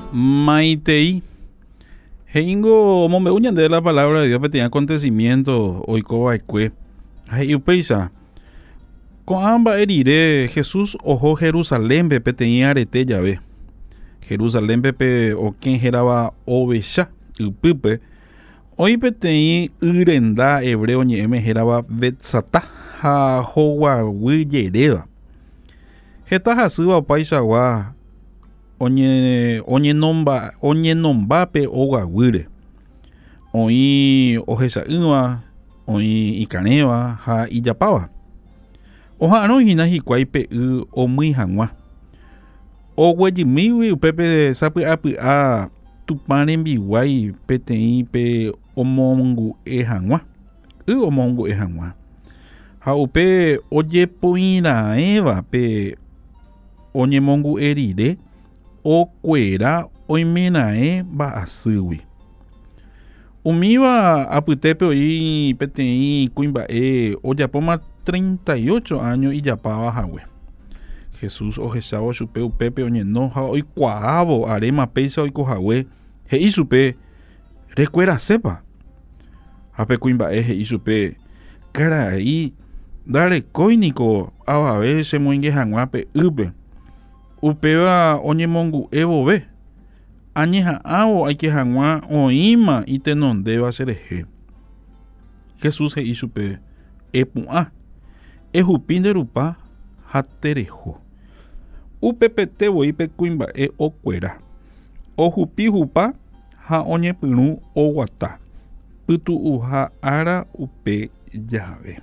Maitei. Heingo mombe uñan de la palabra de Dios, pero tenía acontecimiento hoy cobaicue. Ay, upeisa. Con ambas herire, Jesús ojo Jerusalén, pepe tenía arete ya ve. Jerusalén, pepe, o quien geraba oveja, upupe. Hoy petei urenda hebreo ñeme geraba betsata, ha jowa wiyereva. Jeta hasuba paisawa. Oñe nomba pe oguaguire. Oí ojesa inwa, oí ikaneva, ha ijapava. Oja no hina hikuai pe o muy hangwa. O guayimiwi upepe sapi api a tuparen biwai petei pe omongu e hangwa. Omongu e hangwa. Ha upe oye poina eva pe oñe mongu eride. O cuera oimenae ba asui. Umiva aputepe oí petei cuimbae o yapoma 38 años y yapaba jahue. Jesús ojechao chupe upepe oñenoja hoy cuaavo arema peisa hoy cojahue. Hei supe recuera sepa. Ape cuimbae hei supe carai dare coinico a ver se muingue hanguape upe. Upeva oñemongu evobe. Añeja avo hay que hangua oima y tenondeva sereje. Jesús he isupe epua. Ejupin de rupa haterejo. Upepete voipe cuimba o cuera. O jupi jupa ha oñepunu o guata. Putu uja ara upe llave.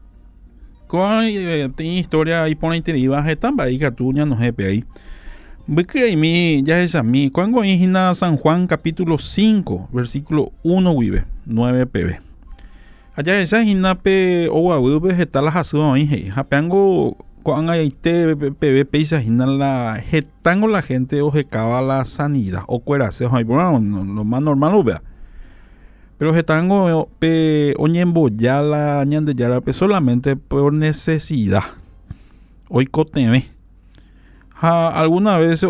Con tiene historia ahí por interior están ahí que tú ya no jepe ahí. Porque mi ya es a mí cuando en San Juan capítulo 5 versículo 1 vive 9 pb. Allá esa hinape o abu está la hasu ahí. Japeango cuando hay te pb peisa hina la jetango la gente o jecaba la sanidad o cuera se hay bueno lo más normal lo vea. Pero jetango pe oñembo ya la ñande ya pe solamente por necesidad. Hoy coteme. Ha alguna vez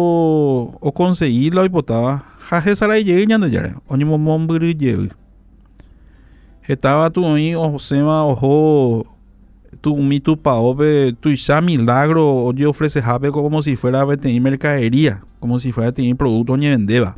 o conseguí la hipotaba. Ha jesara y llegué ñande ya. Oñembo momburi llegué. Jetaba tu oí o sema ojo tu mi tu paope tu ya milagro o yo ofrece jape como si fuera a tener mercadería, como si fuera a tener producto ñe vendeba.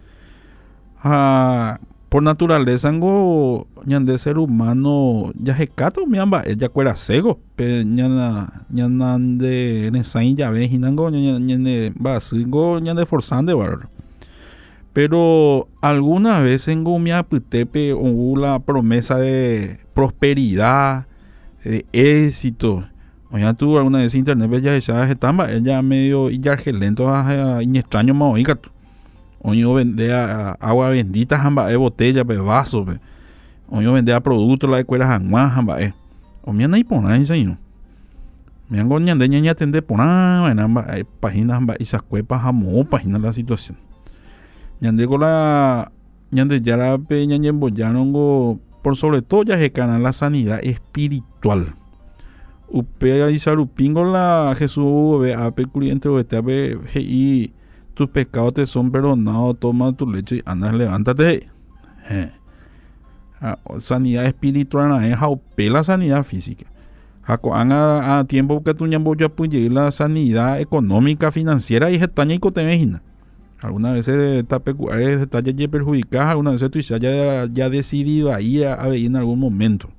Ha por naturaleza ngo ñande ser humano ya jecato miamba ya cuera cego pe ñana de nesain ya ve hinango ñande basingo ñande forzande bar. Pero alguna vez ngo mi aputepe la promesa de prosperidad, de éxito. Oya tú alguna vez internet ya estaba ella medio y ya lento y extraño más oígato. Oño vende agua bendita jamba botella pe vaso pe. Oño vende a productos la escuela jangua jamba o mi anai pona ensaino. Mi ango ñande ña atende pona namba páginas jamba esas cuepas jamo página la situación. Ñande con la ñande ya la pe ñande boyanongo por sobre todo ya se cana la sanidad espiritual. Upe y sarupingo la Jesús ve a pe cliente o te ve y tus pecados te son perdonados, toma tu leche y anda, levántate. Sanidad espiritual es la sanidad física. A tiempo que tú ñambo ya puye la sanidad económica, financiera y gestaña y cotemejina. Algunas veces está peculiar, está ya perjudicada, algunas veces tú ya decidido a ir a ver en algún momento.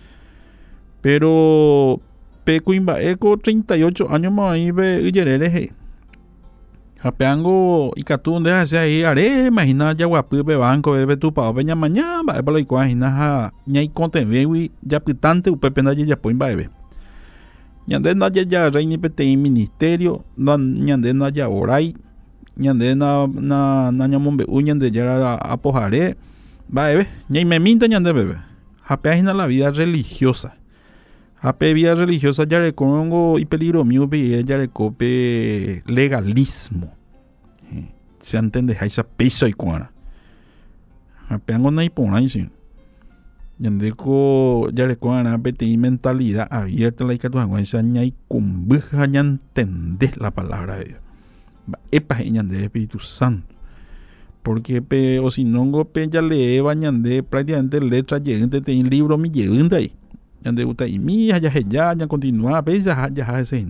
Pero pecuimba eco 38 años más ahí ve y Japeango y catún de hacia ahí haré imagina ya guapu be banco be tu pa beña mañana ba para igual imagina ñai contemve ya pitante u pepe naye ya poin baebe ñande naye ya reini pete ministerio ñande naye orai ñande na ñamombe ñande ya apojare baebe ñai me minta ñande bebe japeagina la vida religiosa. Ape vida religiosa ya le congo y peligro mío pe ya le cope legalismo. Se entiende esa pesa y cuana. Ape ango na ipona y Yandeko ya le cuana pete mentalidad abierta la que tu angüenza ña y cumbuja ya entender la palabra de Dios. Epa ñande Espíritu Santo. Porque o si no ya lee bañande prácticamente letra llegante te un libro mi llegante ahí. Ñande gusta y mía ya continúa ya ese.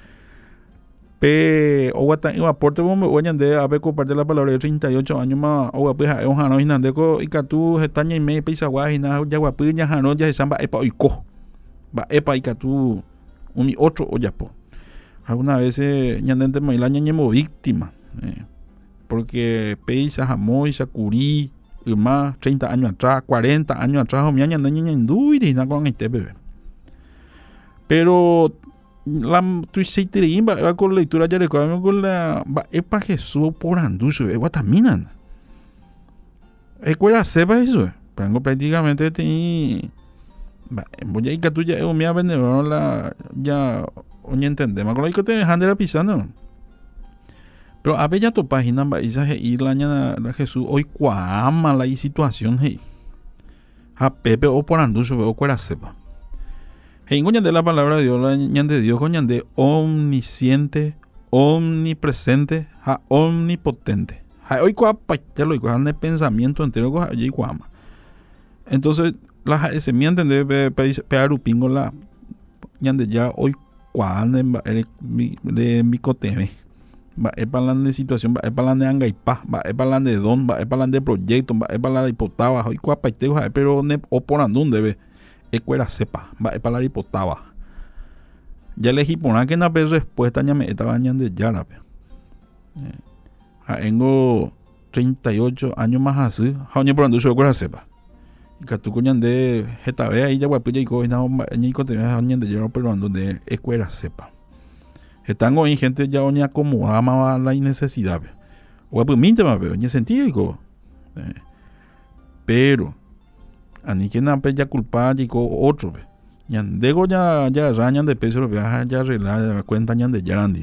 O guata y aporte bombe o ñande a ver comparte la palabra de 38 años más o pues a ojano y nande ko y catu estaña y me pisa guajina ya guapi ya jano ya se samba epa oiko. Va epa y catu un otro o ya po. Algunas veces ñandente maila ñemo víctima. Porque Peisa, Jamoy, Sakuri, más 30 años atrás, 40 años atrás, o mi año y nada con este bebé. Pero la tu seitiri va con la lectura ya recuerdo con la es para Jesús por anducho, es guataminan. Escuela sepa eso, pero prácticamente te voy a ir que tú ya me ha vendido la ya oye entendemos con lo que te dejan de la pisando. Pero a ver ya tu página va a ir la Jesús hoy cuama la situación hey. A Pepe o por anducho o cuera sepa. Hey, coñan de la palabra de Dios, la ñan de Dios, coñan de omnisciente, omnipresente, a omnipotente. Hoy cuapa ya lo igual de pensamiento entero con allí cuama. Entonces la se me entiende pegar upingo la ñan de ya hoy cuan de mi coteme. Va a hablar de situación, va a hablar de angaipa, va a hablar de don, va a hablar de proyecto, va a hablar de hipotaba, hoy cuapa pero ne oporando un debe, escuela sepa, va a hablar de hipotaba. Ya le hipona que na respuesta ya me estaba de yara. Tengo 38 años más así, jañe por anducho escuela sepa. Y que tú coñan de esta vez ahí ya guapo ya y coña ni cote de yara pero ando de escuela sepa. Están hoy gente ya oña como ama la necesidad. O pues minte más veo, en sentido pero a ni que na ya culpa y otro. Ñandego ya rañan de peso ya arreglar cuenta ñan de yarandi.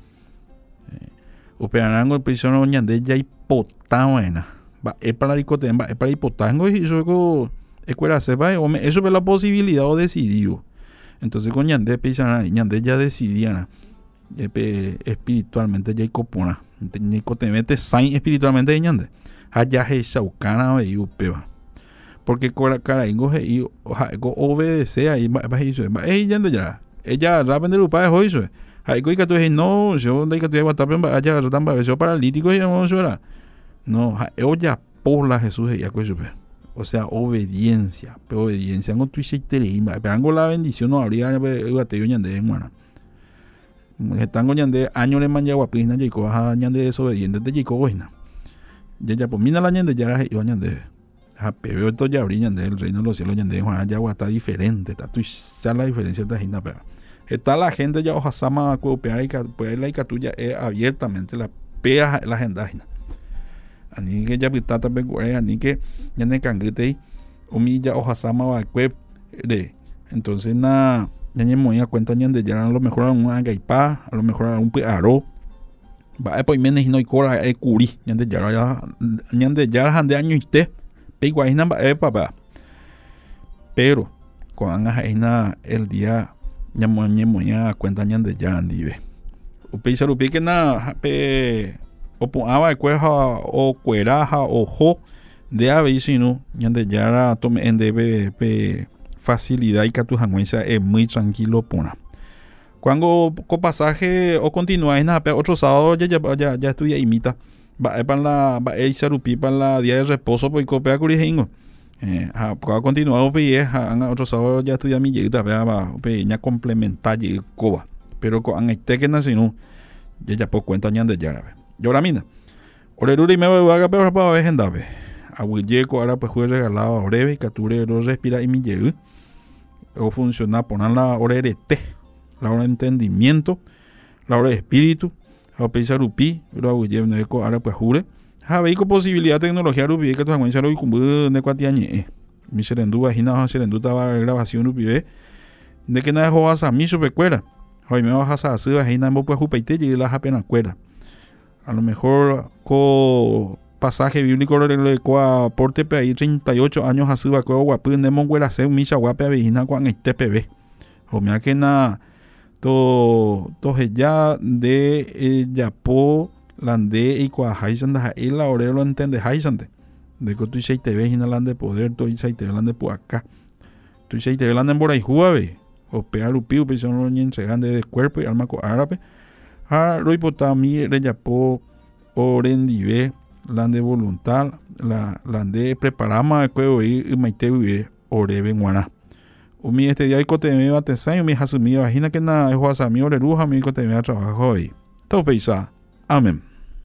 O perango prisión ñande ya hipotauena. Va es para ricotemba, es para hipotango y eso escuela sepa, eso es la posibilidad o decidido. Entonces con ñande pisana ñande ya decidían espiritualmente ya copona nico te mete sain espiritualmente ñande allá he saucana y upeba porque cara ingo he obedece ahí va eso ñande ya ella rapende lupa es hoy hay que tú no yo de que tú vas a estar allá tan eso paralítico y no llora no ella por la Jesús ya o sea obediencia pero obediencia no tu pero la bendición no habría te ñande hermana. Están goñando años de mancha guapina y coja ñande desobediente de chico goina. Ya pues mina la ñande ya la ñande. A pero esto ya brillan del reino de los cielos ñande Juan ya está diferente, está tu la diferencia esta gente pero está la gente ya hoja sama copiar y pues la tuya es abiertamente la pea la agenda. Ani que ya pitata pe ani que ñande cangrete omi ya hoja sama va de entonces na ñañe moña cuenta ñande ya a lo mejor a un agaipa, a lo mejor a un pearo. Va pues menes no icora curi ñande ya hande año ite pe guaina va papá. Pero con aina el día ñamoñe moña cuenta ñande ya andive. O peisa rupi que na pe o poaba cueja o cueraja o jo de ave sino ñande ya tome en debe pe facilidad y que tu jangüenza es muy tranquilo pona. Cuando con pasaje o continúa en otro sábado ya estudia imita va para la va a sarupi para la día de reposo pues copia curijingo para continuar pues otro sábado ya estudia mi llegada va ya complementar y coba pero con este que nace no ya por cuenta ñande ya yo ahora mina oreruri me voy a pero para ver anda ve abuyeco ahora pues fue regalado a breve capture respira y mi llegada o funcionar poner la hora de té, la hora de entendimiento, la hora de espíritu, a pensar rupi, pero a no es ahora pues jure, a ver con posibilidad de tecnología rupi que tu aguanza lo cumple de cuatiañe, mi serendú vagina serendú estaba grabación rupi de que nada jodas a mí super cuera, hoy me vas a hacer vagina en pues jupaite y la apenas cuera, a lo mejor con pasaje bíblico le coa porte pe ahí 38 años así va coa guapu nemo güera se misa guape vigina con este pb o mira que na to ya de yapo lande y cuajaisanda el la orero entiende jaisante de que tú se te ves en lande poder tú y se te lande por acá tú se te lande por ahí juave o pegar upiu pues son los se gande de cuerpo y alma co árabe a lo hipotami reyapo orendive lande voluntad la lande preparama cueo y maite vive orebe guana umi este día cote me va te sai mi hasumi imagina que na es asami oreruja mi cote me trabajo hoy todo peisa amén.